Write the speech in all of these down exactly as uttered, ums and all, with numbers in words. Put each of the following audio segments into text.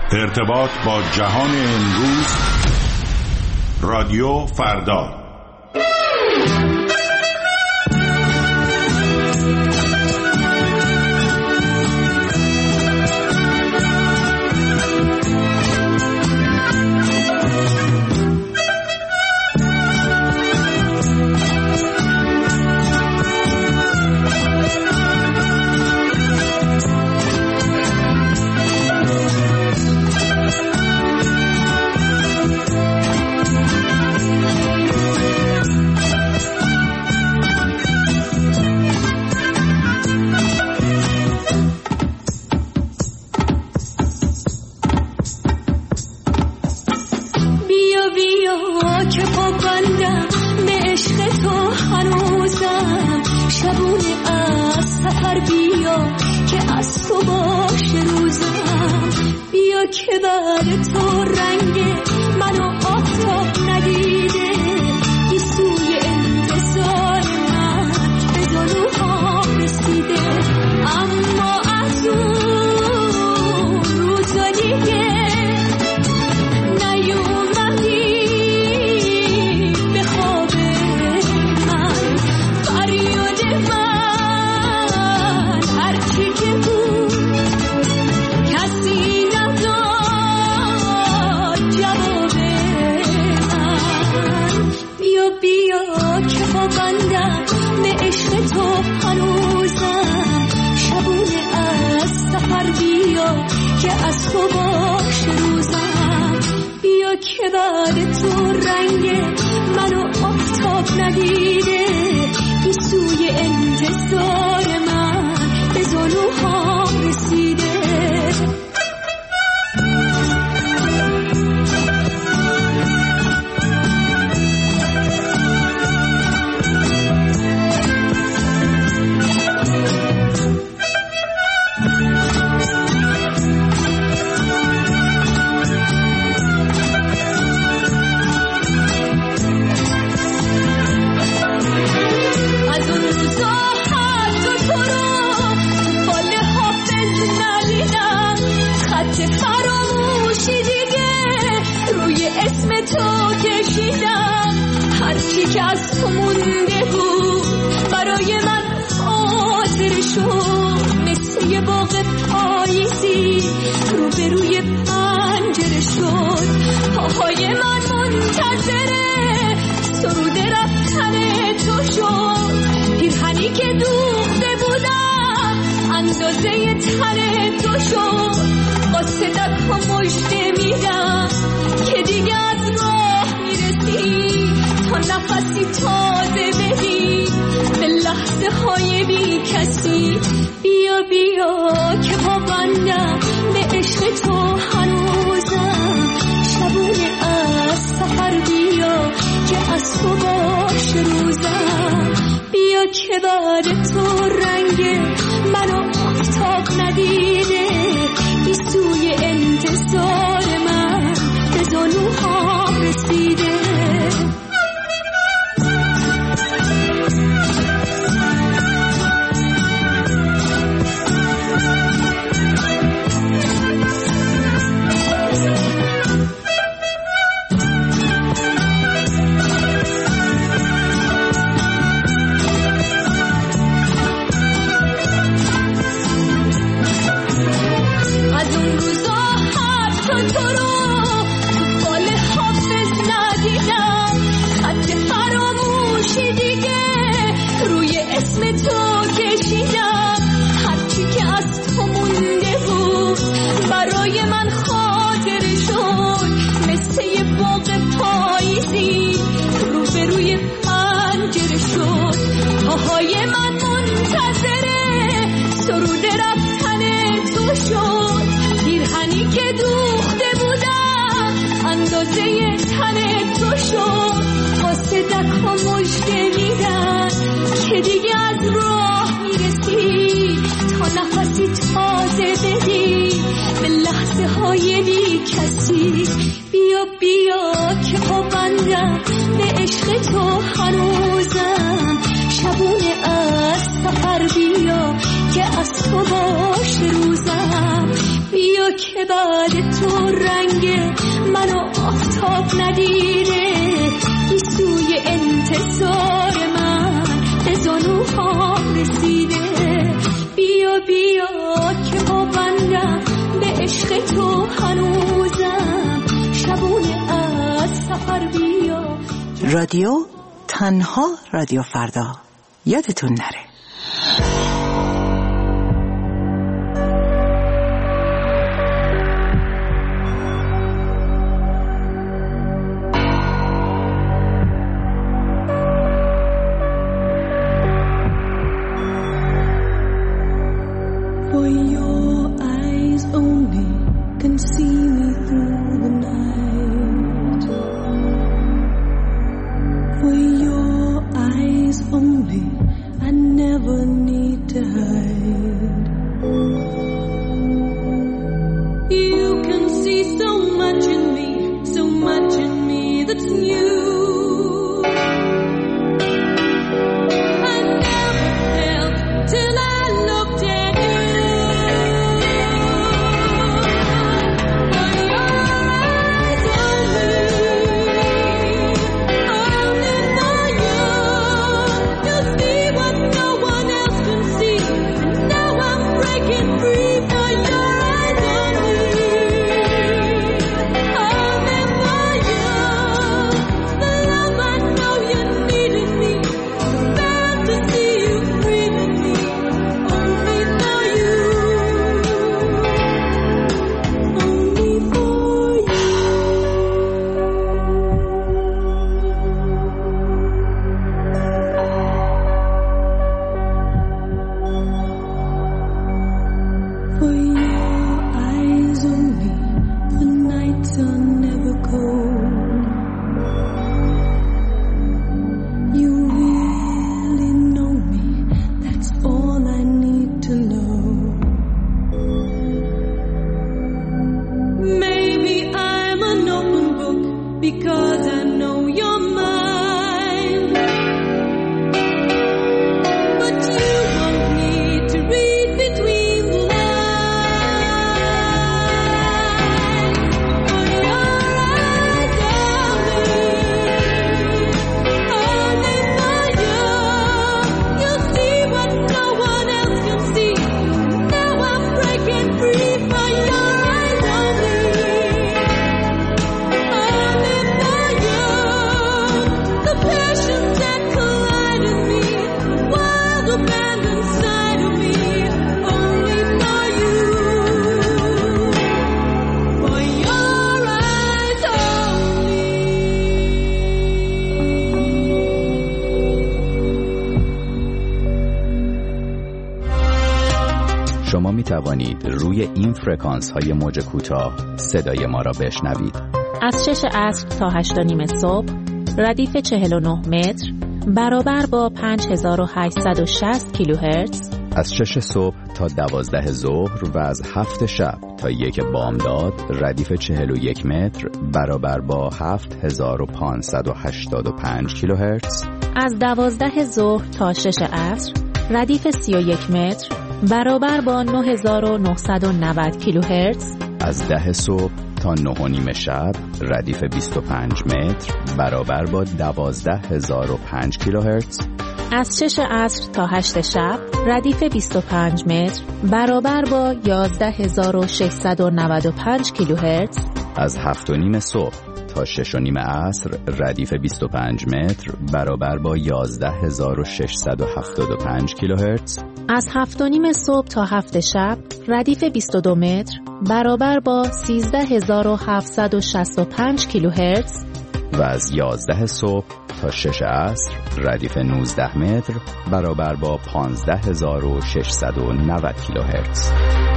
ارتباط با جهان امروز، رادیو فردا. که از تو باش روزم، بیا که بعد تو رنگ منو آفتاب ندیره، گیسوی انتظار من به زانوهام رسیده. بیا بیا که پابندم به عشق تو هنوزم، شبونه از سفر بیا. رادیو تنها رادیو فردا، یادتون نره. شما می توانید روی این فرکانس های موج کوتاه صدای ما را بشنوید. از شش عصر تا هشت و نیم صبح ردیف چهل و نه متر برابر با پنج هزار و هشتصد و شصت کیلوهرتز. از شش صبح تا دوازده ظهر و از هفت شب تا یک بامداد ردیف چهل و یک متر برابر با هفت هزار و پانصد و هشتاد و پنج کیلوهرتز. از دوازده ظهر تا شش عصر ردیف سی و یک متر برابر با نه هزار و نهصد و نود کیلوهرتز. از ده صبح تا نه و نیم شب ردیف بیست و پنج متر برابر با دوازده هزار و پنج کیلوهرتز. از شش عصر تا هشت شب ردیف بیست و پنج متر برابر با یازده هزار و ششصد و نود و پنج کیلوهرتز. از هفت و نیم صبح تا شش و نیم عصر ردیف بیست و پنج متر برابر با یازده هزار و ششصد و هفتاد و پنج کیلوهرتز. از هفت و نیم صبح تا هفت شب ردیف بیست و دو متر برابر با سیزده هزار و هفتصد و شصت و پنج کیلوهرتز. و از یازده صبح تا شش عصر ردیف نوزده متر برابر با پانزده هزار و ششصد و نود کیلوهرتز.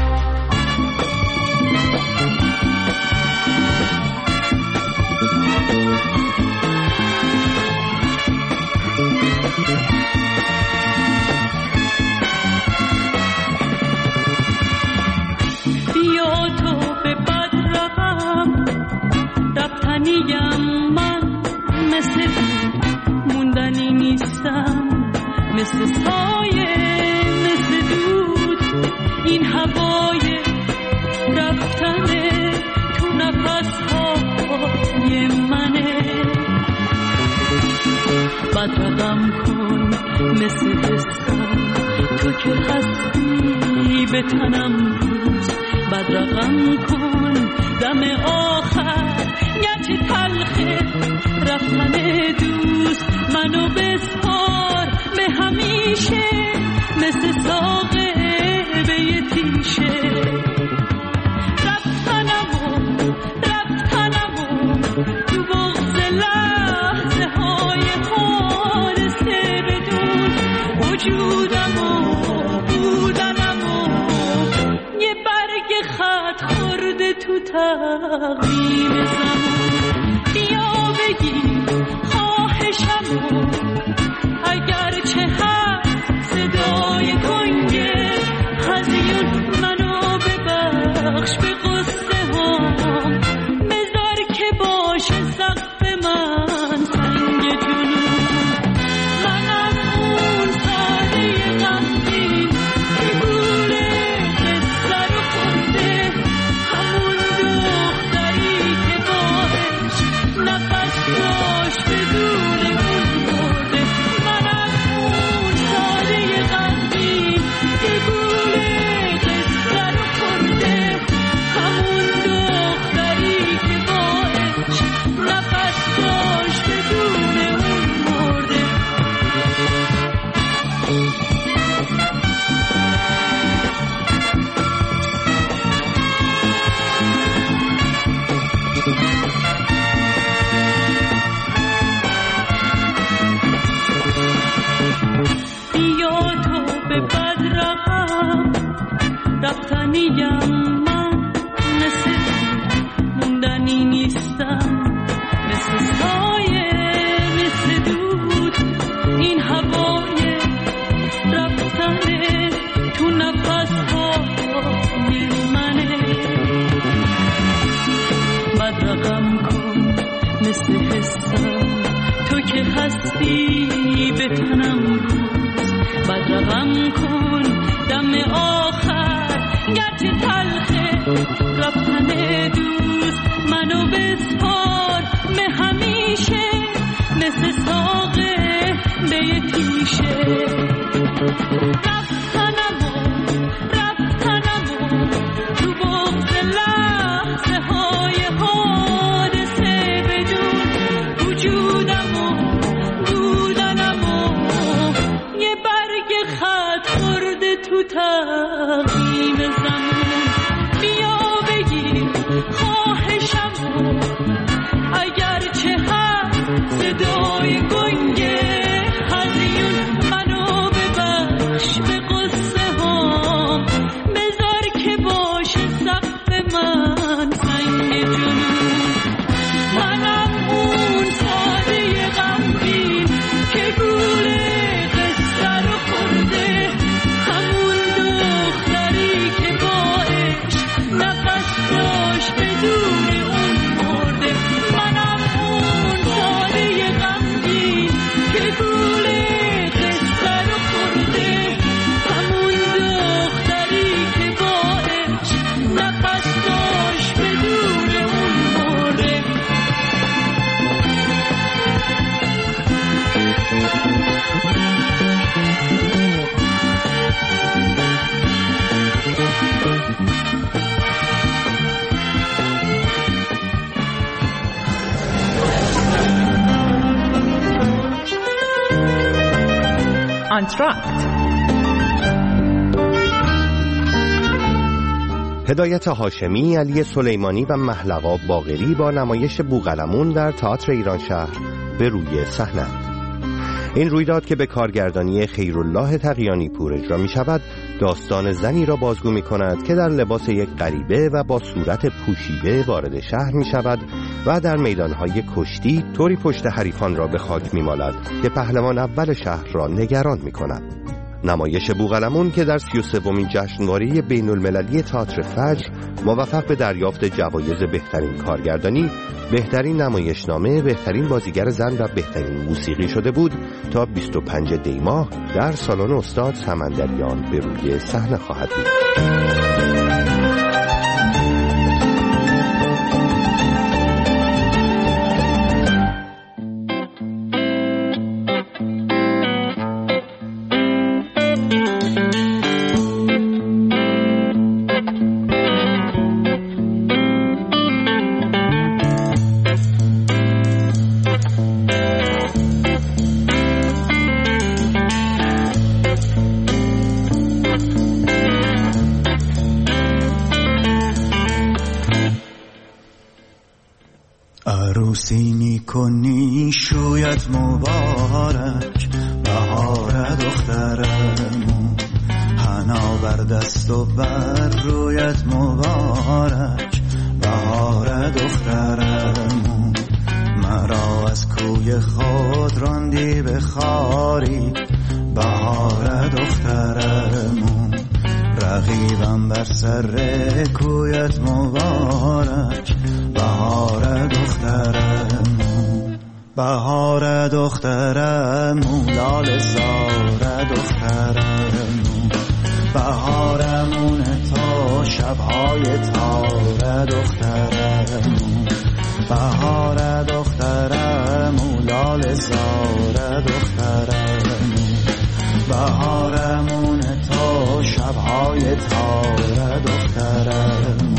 بیا تو به بد روم رفتنیم، من مثل موندنی نیستم، مثل سایه مثل دود این هوای رفتن نفس‌های منه. بدرقم کن مثل حسم تو که هستی به تنم دوست. بدرقم کن دم آخر گرچه تلخه رفتن دوست. منو بسپار به همیشه مثل ساقه به یه تیشه. رفتنمو رفتنمو تو بغض لحظه های حادثه بدون. وجودمو بودنمو یه برگ خط خورده تو تقویم زمان. بیا بگیر خواهشمو اگرچه هست صدای کنگه هزیون. منو ببخش به قصه هم بذار که باشه سقف من سنگ جنون. منم اون ساده غمگین که گوله قصه رو خورده. همون دختری که باش نفس داشت بدون اون مرده. منم اون ساده غمگین که گوله قصه رو خورده. همون دختری که باش نفس داشت بدون اون مرده. بیا تو به بدرقم رفتنیم من مثل موندنی نیستم. مثل سایه مثل دود این هوای رفتنه تو نفس های منه. بدرقم کن مثل حسم تو که هستی به تنم دوست. بدرقم کن دم آخر گرچه تلخه رفتن دوست. منو بسپار به همیشه مثل ساقه به یه تیشه. رفتنمو رفتنمو تو بغض لحظه های حادثه بدون. وجودمو بودنمو یه برگ خط خورده تو تقویم زمان. بیا بگیر خواهشمو اگرچه هست صدای گنگه هزیون. منو ببخش به قصه هم بذار که باشه سقف من سنگ جنون. منم اون ساده غمگین که گوله قصه رو خورده. همون دختری که باش نفس داشت بدون اون مرده. منم اون ساده غمگین که گوله قصه رو خورده. همون دختری که باش نفس داشت بدون اون مرده. آنتراکت. هدایت هاشمی، علی سلیمانی و محلقا باقری با نمایش بوقلمون در تئاتر ایرانشهر به روی صحنه. این رویداد که به کارگردانی خیرالله تقیانی پور اجرا می شود، داستان زنی را بازگو می کند که در لباس یک غریبه و با صورت پوشیده وارد شهر می شود و در میدانهای کشتی طوری پشت حریفان را به خاک می مالد که پهلوان اول شهر را نگران می کند. نمایش بوقلمون که در سی و سومین جشنواره بین المللی تئاتر فجر موفق به دریافت جوایز بهترین کارگردانی، بهترین نمایشنامه، بهترین بازیگر زن و بهترین موسیقی شده بود، تا بیست و پنجم دی ماه در سالن استاد سمندریان به روی صحنه خواهد بود. عروسی میکنی شویت مبارک، بهار دخترمون، حنا بر دست و بر رویت مبارک، بهار دخترمون. مرا از کوی خود راندی به خاری، بهار دخترمون. رقیبم بر سر کویت مبارک، بهار دخترمون. بهار دخترمون، لال زار دخترمون. بهارمون تا شبهای تار دخترمون. بهار دخترمون، لال زار دخترمون. بهارمون تا شبهای تار دخترمون.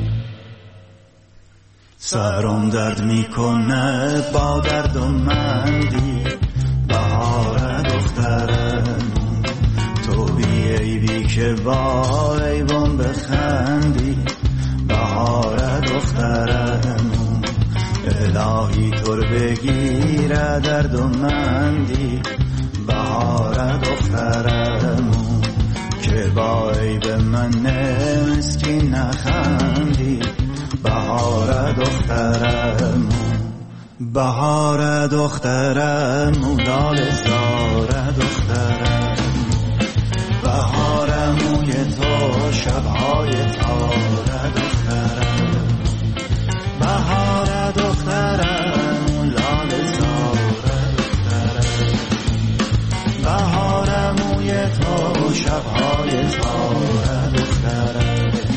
سرم درد میکنه با درد و مندی، بهار دخترمون. تو بی عیبی که با عیبم بخندی، بهار دخترمون. الهی طور بگیره درد و مندی، بهار دخترمون. که با عیب من مسکین نخندی، بهار دخترمون. بهار دخترمون، لال زار دخترمون. بهارمون تو شبهای تار دخترمون. بهار دخترمون، لال زار دخترمون. بهارمون تو شبهای تار دخترمون.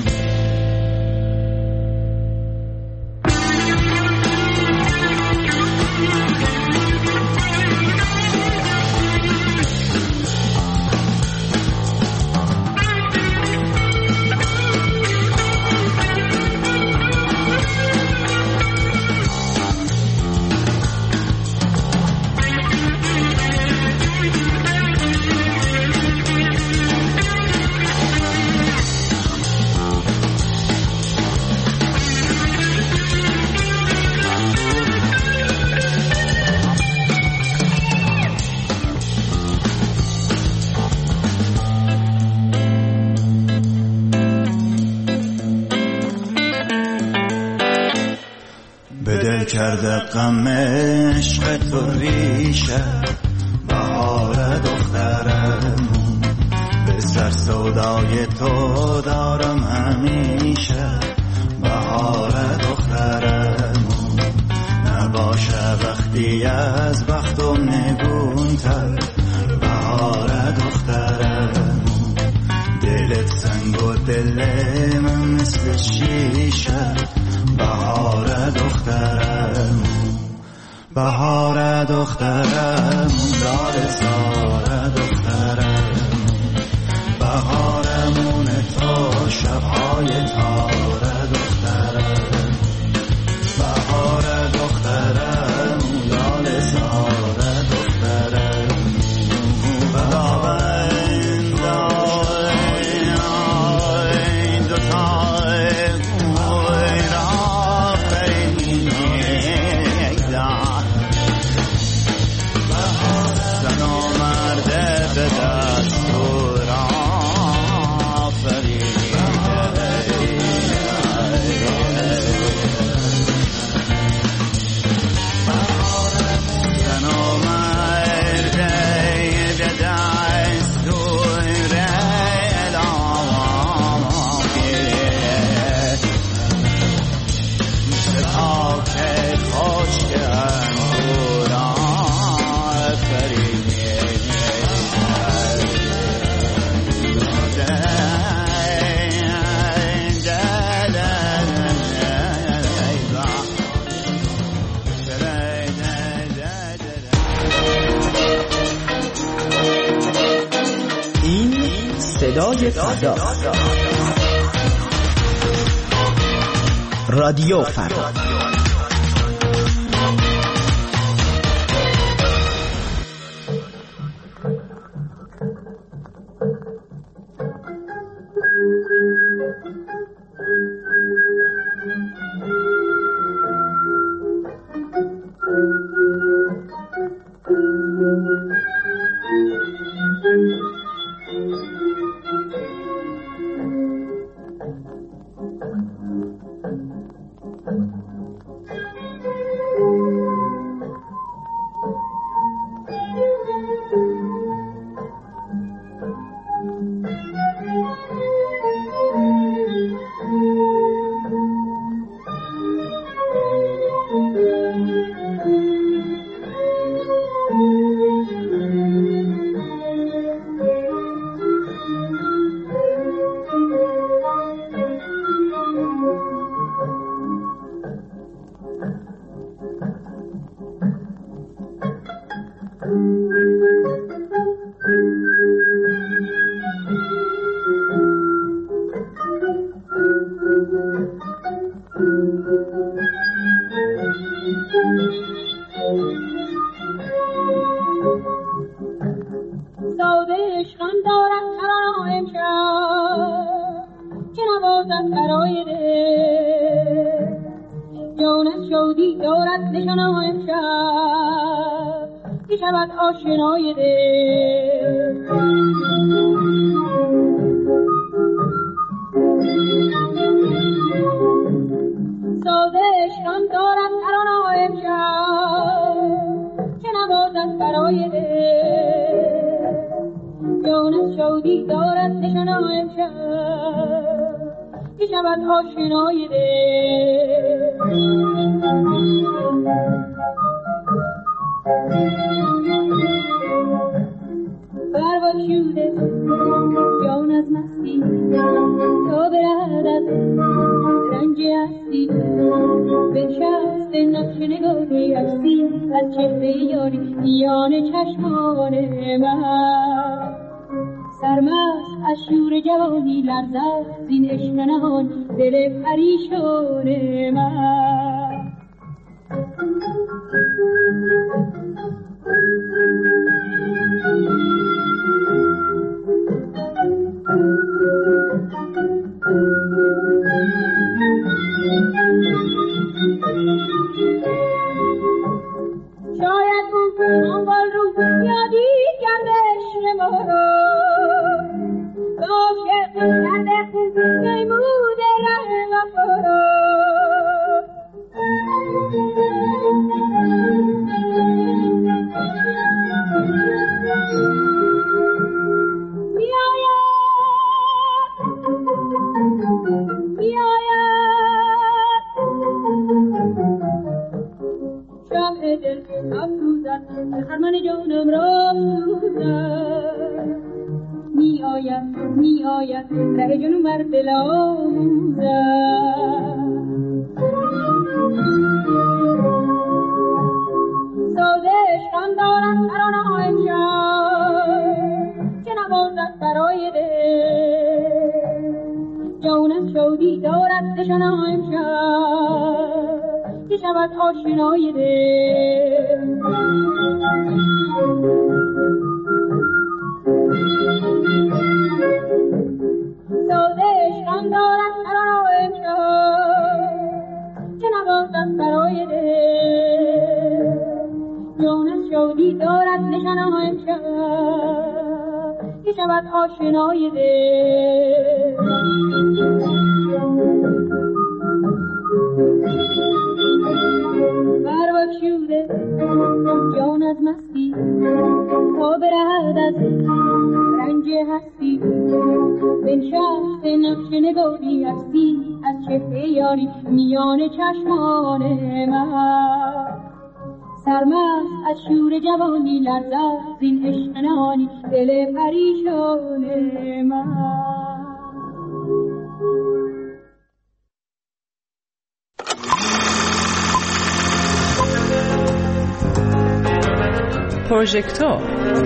کرده غم عشق تو ریشه، بهار دخترمون. به سر سودای تو دارم همیشه، بهار دخترمون. نباشه وقتی از بختم نگونتر، بهار دخترمون. دلت سنگ و دل من مثل شیشه، بهار دخترمون. بهار دخترمون، لال زار دخترمون. بهارمون تا شبهای تار دخترمون. بهار دخترمون، لال زار دخترمون. بهاوند این دوتا صدای فردا، رادیو فردا. ساده عشقان دارد ترانه امشب که نوازد برای دل جانت شادی دارد نشانه امشب که شود آشنای دل ساده عشقان دارد ترانه امشب که نوازد برای دل جانت شادی دارد نشانه امشب که شود آشنای دل برباد شده جان از مستی تا برد از رنج هستی بنشست نقش نگاهی هستی از چهره یاری میان چشمان من سرمست از شور جوانی لرزد زین عشق نهان دل پریشان من شاید اون آنگال رو یادی کرده عشق ما رو عاشق کرده نمود ره وفا رو خرمن جانم را سوزد می آید می آید ره جنو بر دل آموزد ساده عشقان دارد ترانه امشب که نوازد برای دل جانت شادی دارد نشانه امشب که شود آشنای دل ساده عشقان دارد ترانه امشب که نوازد برای دل جانت شادی دارد نشانه امشب که شود آشنای دل برباد شده جان از مستی تا برهد از رنج هستی بنشست نقش نگاهی هستی از چهره یاری میان چشمان من سرمست از شور جوانی لرزد زین عشق نهانی دل پریشان من پروژکتور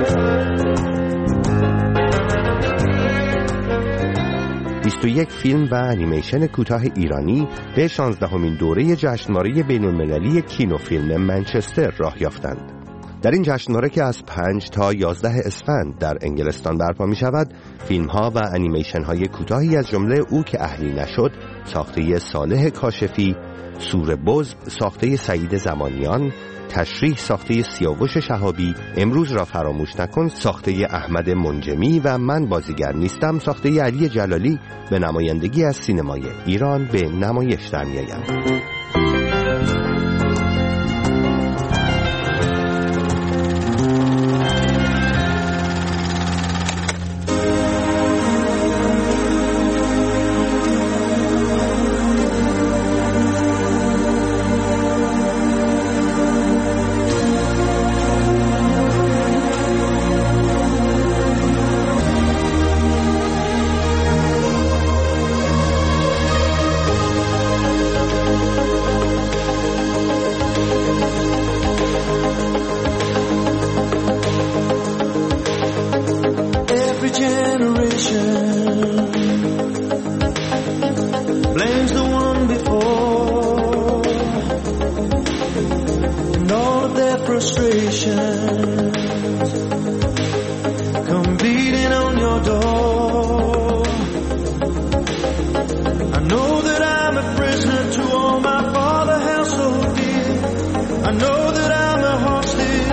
بیست و یک فیلم و انیمیشن کوتاه ایرانی به شانزدهمین دوره جشنواره بین‌المللی کینوفیلم منچستر راه یافتند. در این جشنواره که از پنج تا یازده اسفند در انگلستان برپا می شود، فیلم ها و انیمیشن های کوتاهی از جمله او که اهلی نشد ساخته صالح کاشفی، سور بز ساخته سعید زمانیان، تشریح ساخته سیاوش شهابی، امروز را فراموش نکن ساخته احمد منجمی و من بازیگر نیستم ساخته علی جلالی به نمایندگی از سینمای ایران به نمایش در می‌آیند.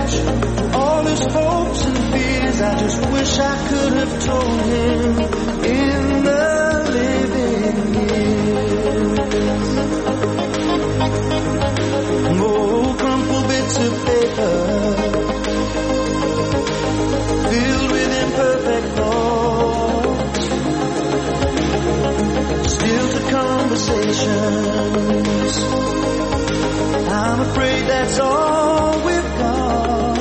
match all his hopes and fears. I just wish I could have told him in the living years. Oh, crumpled bits of paper filled with imperfect thoughts, still to conversations. I'm afraid that's all we've got.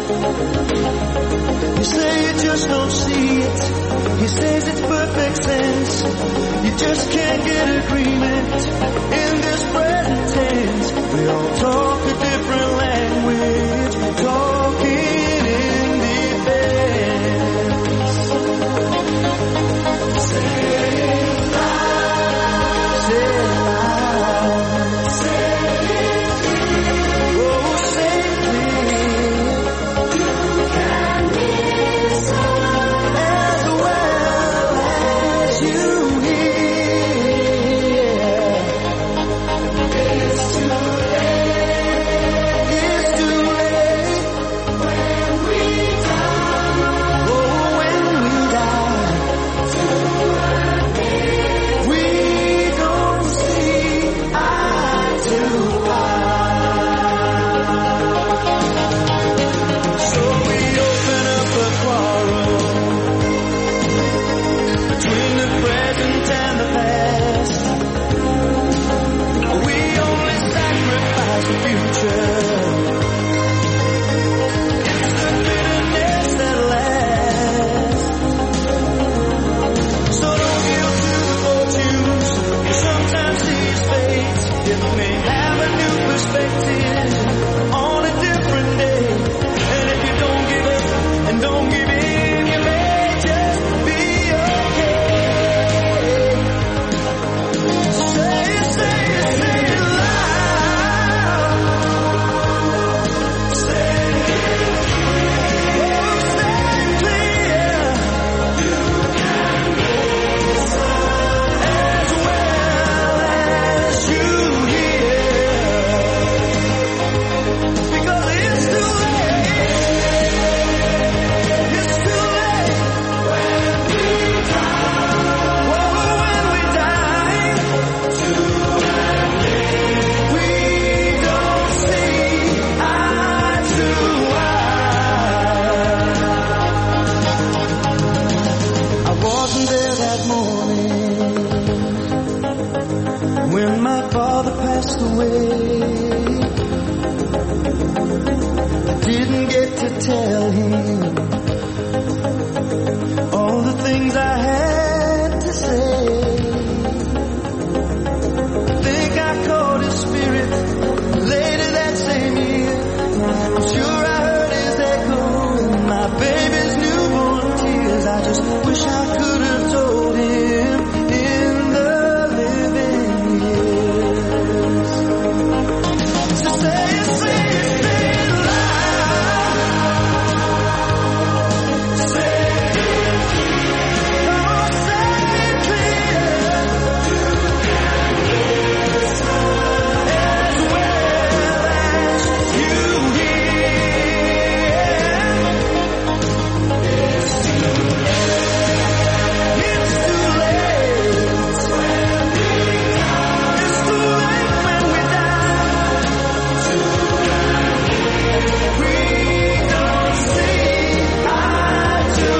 You say you just don't see it. He says it's perfect sense. You just can't get agreement in this present tense. We all talk a different language, talking in defense. Say it loud, say it loud, say it clear. Oh, say it clear. You can miss as well as you hear. It's too late, it's too late when we die. Oh, when we die, we don't see eye to eye. So we open up a quarrel between the present and the past. We only sacrifice the future. It's the bitterness that lasts. So don't yield to the fortunes you sometimes see as fate. It may have a new perspective on a different day. And if you don't give up and don't give in, you may just be okay. Say it, say it, say it loud. Say it, oh, say it clear. You can miss as well as you hear. Because it's too late. It's too late when we die. Oh, when we die. We don't see eye to eye. I wasn't there that morning when my father passed away. I didn't get to tell him all the things I had to say. I think I caught his spirit later that same year. I'm sure I heard his echo in my baby's newborn tears. I just wish I could have told him in the living years. So say it, say it, say it loud. Say it, oh, say it clear. You can miss as well as you hear. It's too late. It's too late when we die. It's too late when we die. We don't see eye to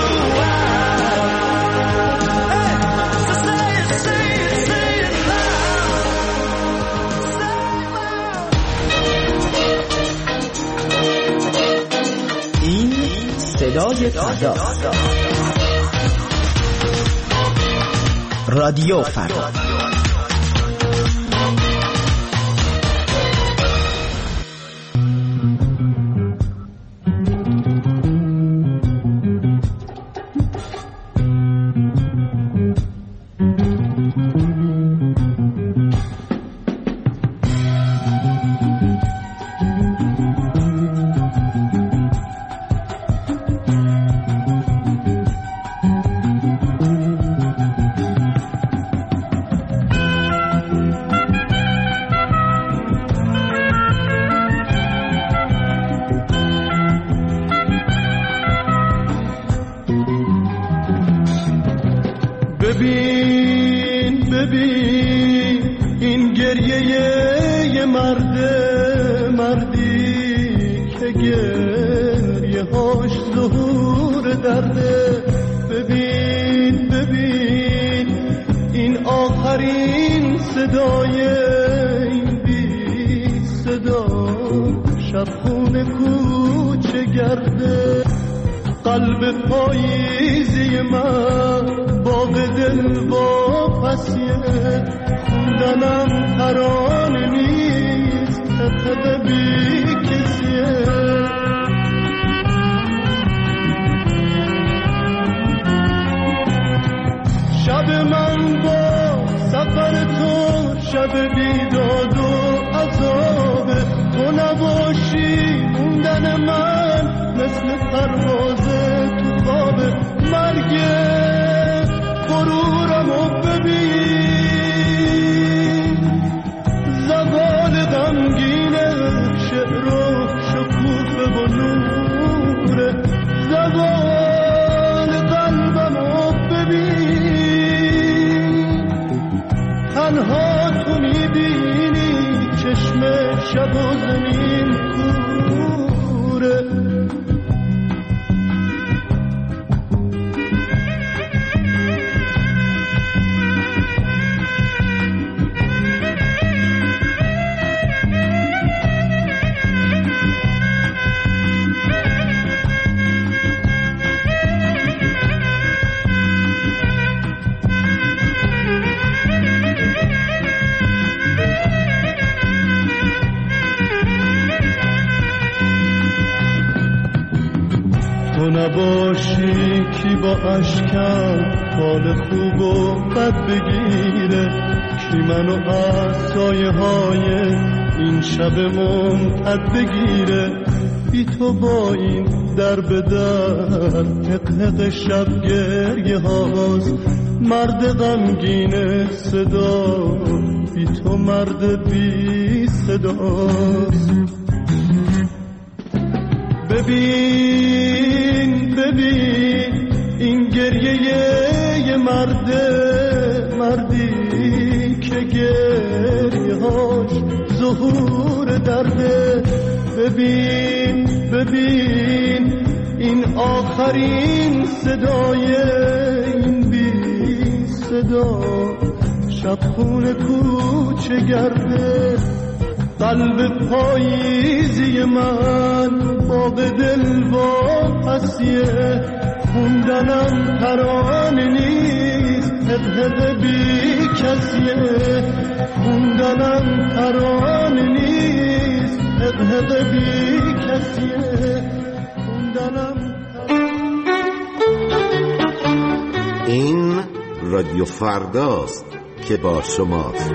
eye. Hey, so say it, say it, say it loud. Say it loud. این صدای فردا، رادیو فردا. مرده مردی که گریه هاش ظهور درده. ببین ببین این آخرین صدای این بی صدا شبخونه کوچه گرده. قلب پاییزی من باغ دل واپسیه، خوندنم ترانه نیست خطه بی کسیه. شب من با سفر تو شب بیداد و عذابه، تو نباشی موندن من مثل پرواز تو خواب. مرگ غرورمو ببین، زوال غمگینه، شعر و شکوفه و نوره. زوال قلبمو ببین، تنها تو میبینی چشم شب و زمین کوره. تو نباشی کی با اشکم حال خوب و بد بگیره، کی منو از سایه های این شب ممتد بگیره. بی تو با این در به در حق شب گریه هاست، مرد غمگین صدا بی تو مرد بی صداست. ببین ببین این گریه یه مرده، مردی که گریه هاش ظهور درده. ببین ببین این آخرین صدای این بی صدا شبخونه کوچه گرده. قلب پاییزی من باغ دل واپسیه، خوندنم ترانه نیست حق بی کسیه. خوندنم ترانه نیست حق بی کسیه. خوندنم این رادیو فرداست که با شماست.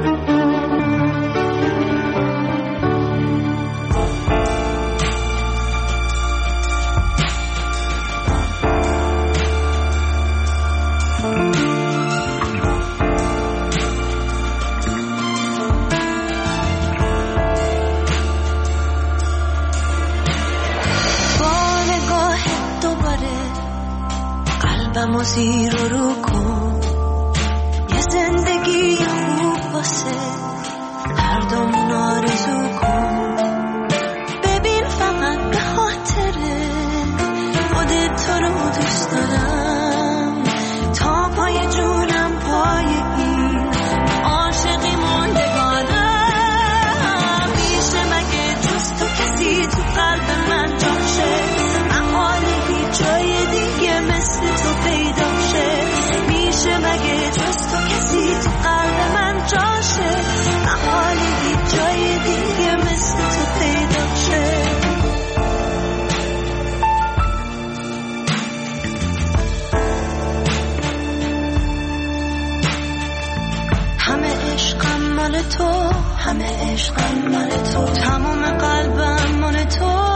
قلبمو زیر و رو کن، یه زندگی خوب واسه هر دومون آرزو کن. ببین فقط به خاطره خودت تو رو دوست دارم، تا پای جونم پای این عاشقی موندگانم. میشه مگه جز تو کسی تو قلب من جاشه، محال هیچ جای دیگه مثل تو پیدا شه. میشه مگه جز تو کسی تو قلب من جاشه، محال هیچ جای دیگه مثل تو پیدا شه. همه عشقم مال تو، همه عشقم مال تو، تمام قلبم مال تو.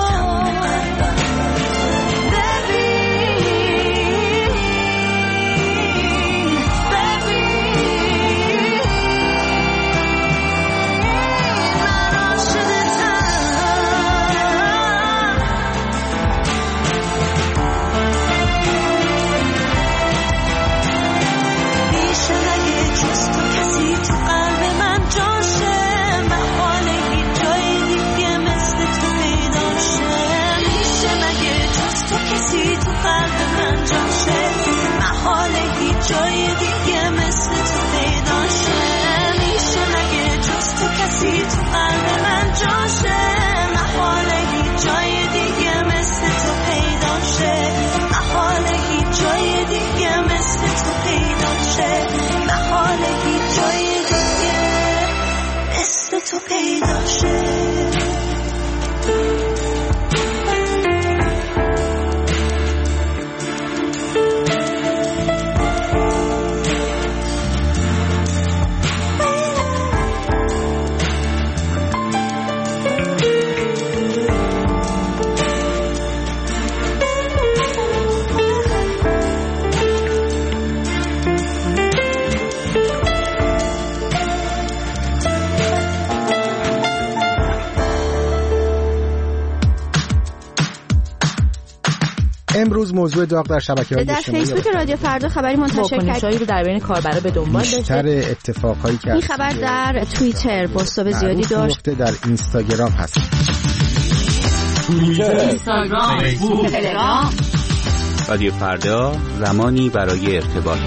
جای کسی تو قلب من جاشه محاله هیچ جای دیگه مثل تو پیدا شه محاله هیچ جای دیگه مثل تو پیدا شه محاله هیچ جای دیگه مثل تو پیدا شه امروز موضوع داغ در شبکه‌های اجتماعی در فیسبوک رادیو فردا خبری منتشر کرد رو در بین کاربرا به دنبال داشته. بیشتر اتفاقایی که این خبر در توییتر پست‌های زیادی داشت. در اینستاگرام هست. توییتر، اینستاگرام، فیسبوک، تلگرام. رادیو فردا زمانی برای ارتباط.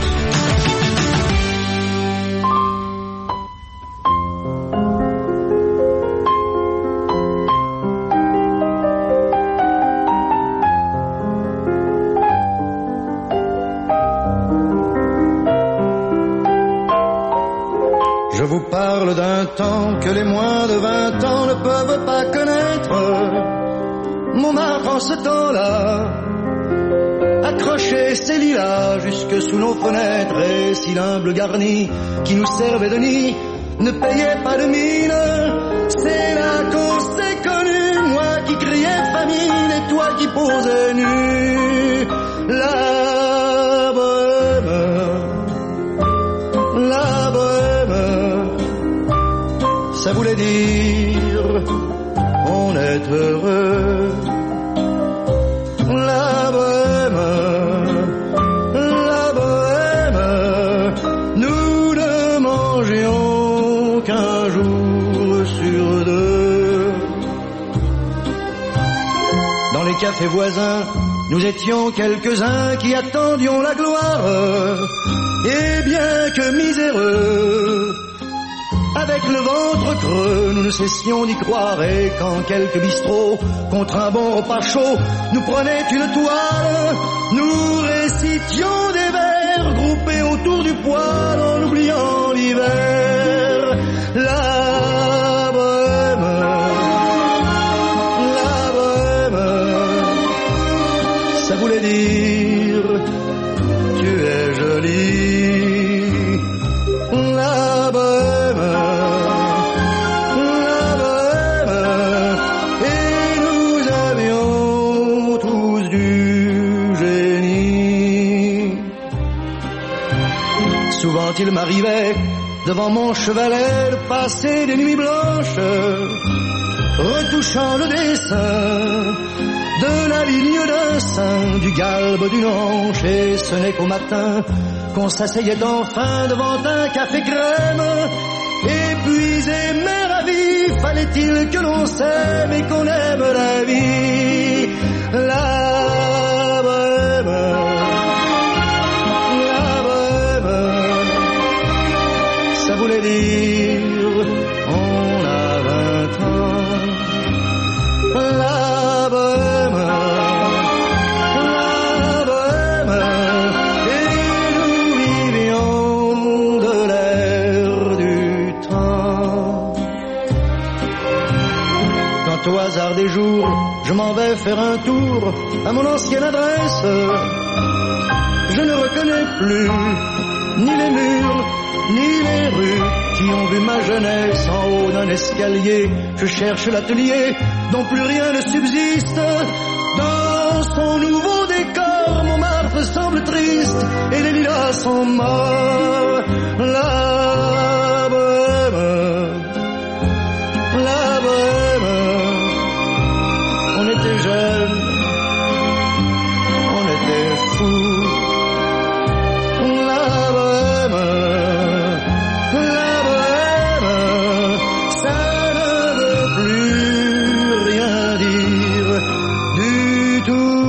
Je vous parle d'un temps que les moins de vingt ans ne peuvent pas connaître. Montmartre en ce temps-là accrochait ses lilas jusque sous nos fenêtres et si l'humble garni qui nous servait de nid ne payait pas de mine. C'est là qu'on s'est connus, moi qui criais famine et toi qui posais nu. La bohème, la bohème, ça voulait dire on est heureux. La bohème, la bohème, nous ne mangions qu'un jour sur deux. Dans les cafés voisins, nous étions quelques-uns qui attendions la gloire. Et bien que miséreux, avec le ventre creux, nous ne cessions d'y croire. Et quand quelques bistrots, contre un bon repas chaud, nous prenaient une toile, nous récitions des vers groupés autour du poêle en oubliant l'hiver. La bohème, la bohème, ça voulait dire tu es jolie. La bohème, la bohème, et nous avions tous du génie. Souvent il m'arrivait devant mon chevalet de passer des nuits blanches, retouchant le dessin de la ligne d'un sein, du galbe d'une hanche, et ce n'est qu'au matin qu'on s'asseyait enfin devant un café crème. Épuisé mais ravi, fallait-il que l'on s'aime et qu'on aime la vie. La bohème, la bohème, ça voulait dire on a vingt ans. La bohème, la bohème, et nous vivions de l'air du temps. Quand au hasard des jours, je m'en vais faire un tour à mon ancienne adresse, je ne reconnais plus ni les murs, ni les rues qui ont vu ma jeunesse en haut d'un escalier. Je cherche l'atelier dont plus rien ne subsiste. Dans son nouveau décor, Montmartre semble triste et les lilas sont morts. La bohème, la bohème, on était jeunes, on était fous. La bohème, la bohème, ça ne veut plus rien dire du tout.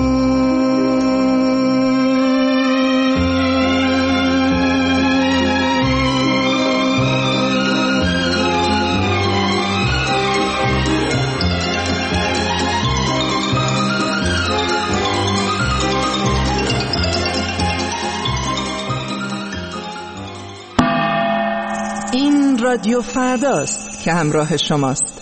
رادیو فرداست که همراه شماست.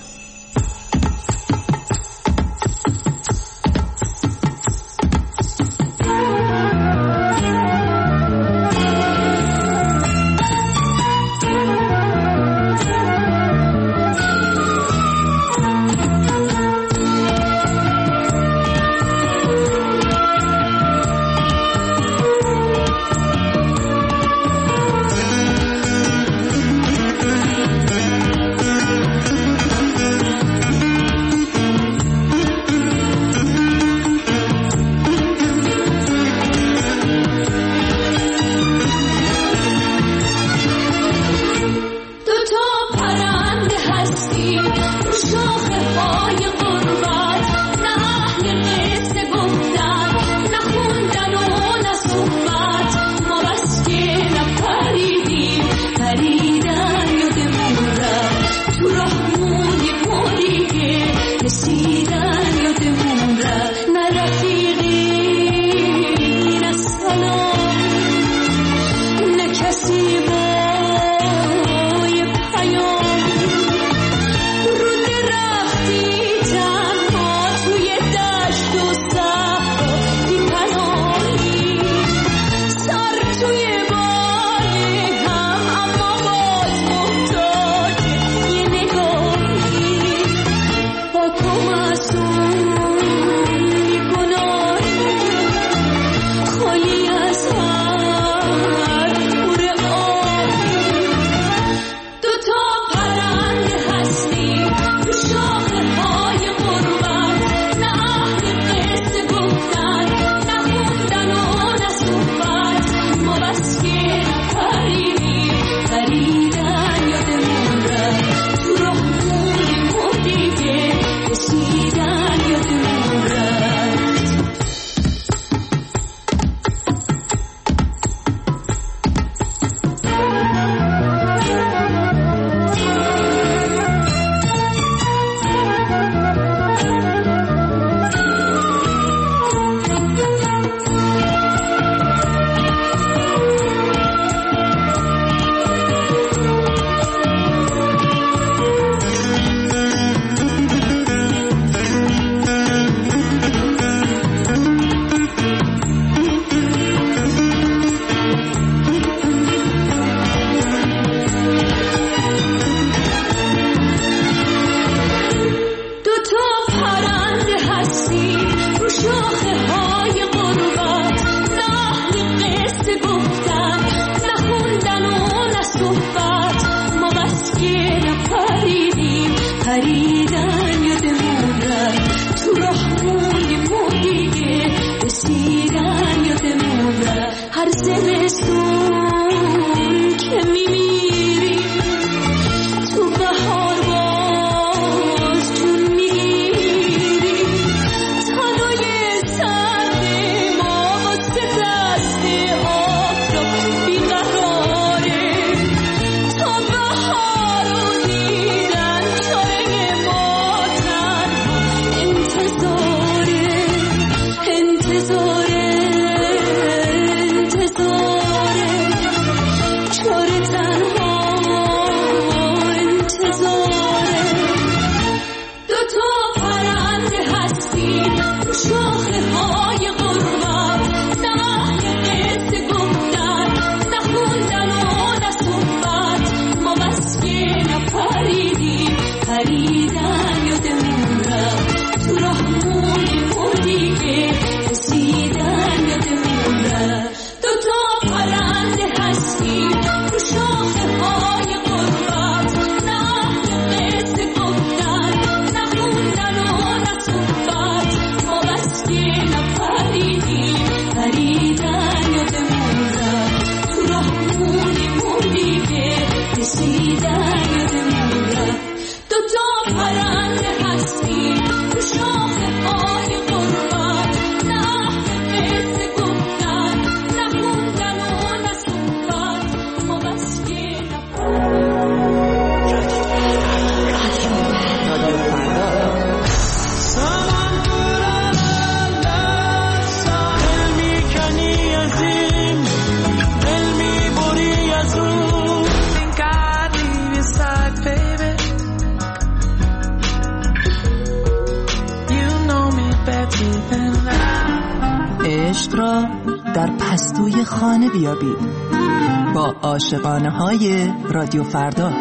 عشق را در پستوی خانه بیابید با عاشقانه های رادیو فردا.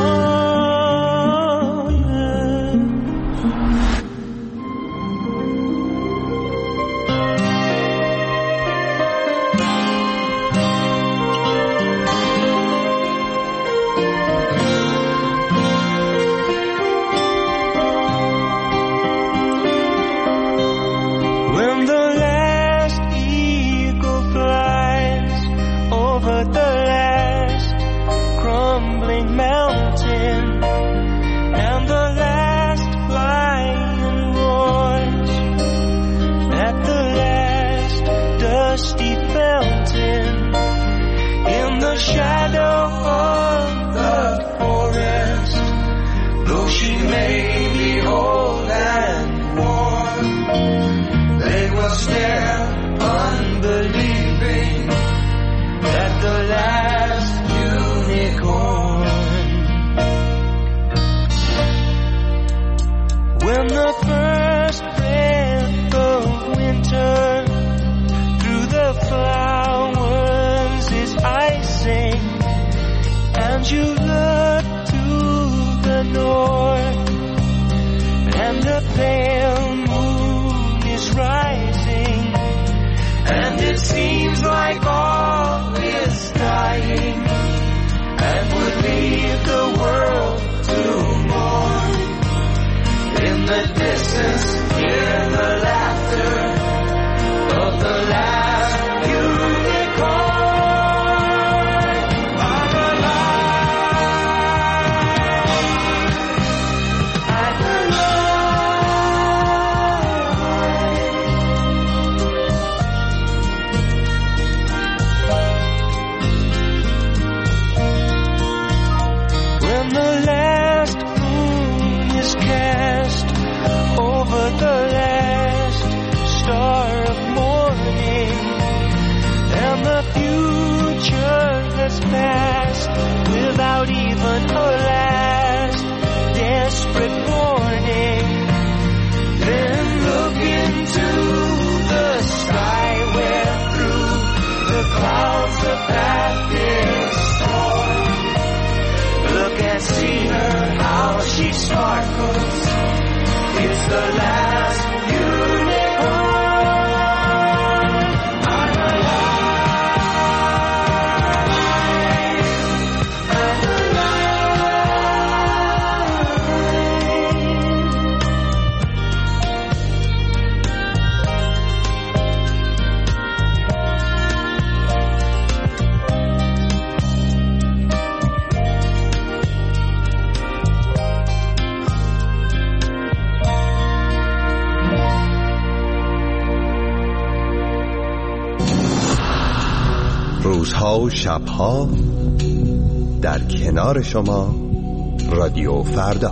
روزها و شبها در کنار شما رادیو فردا.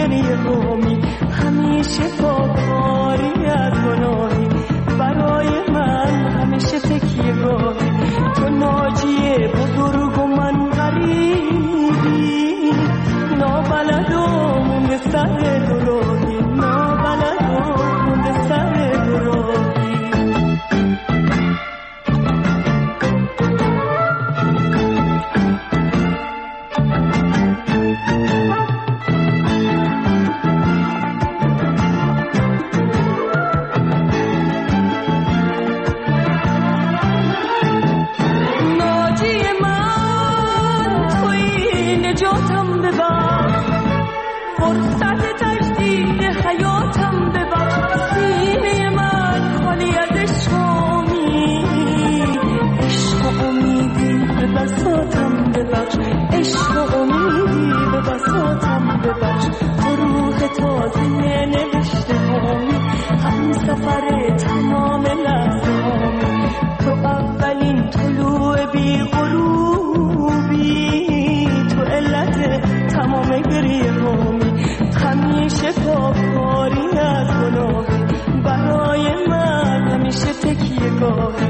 گریه همی همیشه پاکاری از گناهی برای من همیشه تکیه گاهی تو ناجی بزرگ و من غریبی نابلد و مونده سر دراهی نابلد و مونده سر دراهی عشق و امیدی به بساطم ببخش تو روح تازه نوشته هامی هم سفر تمام لحظه هامی تو اولین طلوع بی غروبی تو علت تمام گریه هامی همیشه پاکاری از گناهی برای من همیشه تکیه گاهی